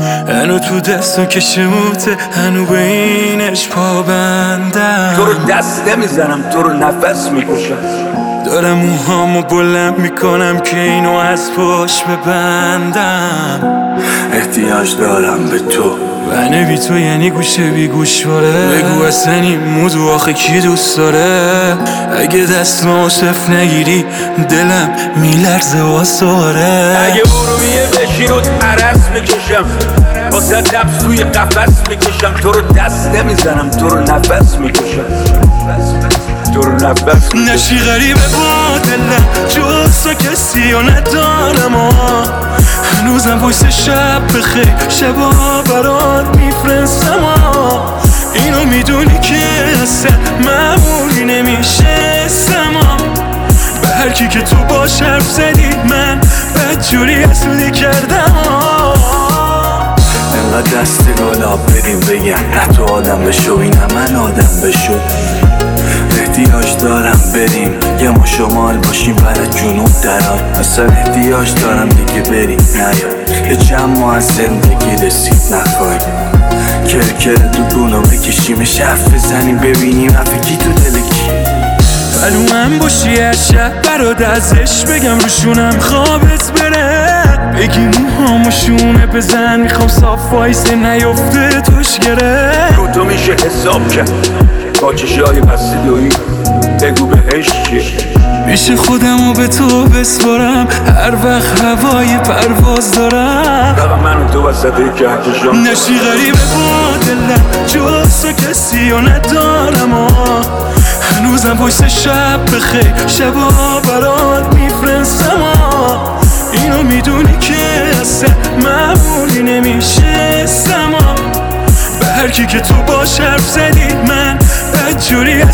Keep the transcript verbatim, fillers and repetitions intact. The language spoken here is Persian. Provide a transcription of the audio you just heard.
هنو تو دستم که شموته، هنو به اینش پابندم. تو رو دست نمیزنم، تو رو نفس میکشم. دارم موهامو بلند میکنم که اینو از پشت ببندم. احتیاج دارم به تو، بنه بی تو یعنی گوشه بی گوشواره. بگو اصلا این موضوع آخه کی دوست داره؟ اگه دستمو صف نگیری دلم میلرزه واساره. اگه ارومیه بشی رو عرص میکشم، واسه دبس توی قفس میکشم. تو رو دست نمیزنم، تو رو نفس میکشم. تو رو نفس میکشم. نشی غریبه با دلم جز کسی و ندارم. هنوزم وایس شب بخیر شبا برات میفرستم. اینو میدونی که اصلا معمولی نمیشستم. به هر کی که تو باش حرف زدی من بدجوری حسودی کردم. انقدر دست گلاب بدیم بگن نه تو آدم بشو اینم من آدم بشو. احتیاج دارم بریم یه ما شمال باشیم برای جنوب دران. اصلا احتیاج دارم دیگه بریم نیا یه چند ماه از زندگی رسید نخواهیم. کرکر تو دونو بکشیم شرف بزنیم ببینیم افکی تو دلکی. بلو من باشی هر شب برات ازش بگم روشونم خوابت بره. بگی موهامو شونه بزن میخوام صاف وایسه نیفته توش گره. رو تو میشه حساب کرد با چشای بسته دویی. بگو بهش چیه میشه خودمو به تو بسپارم هر وقت هوای پرواز دارم. فقط من و تو وسط کهکشان. نشی غریبه با دلم جز تو کسی و ندارم. هنوزم وایس شب بخیر شبا برات میفرستم. اینو میدونی که اصلا معمولی نمیشستم. به هر کی که تو باش حرف زدی من بدجوری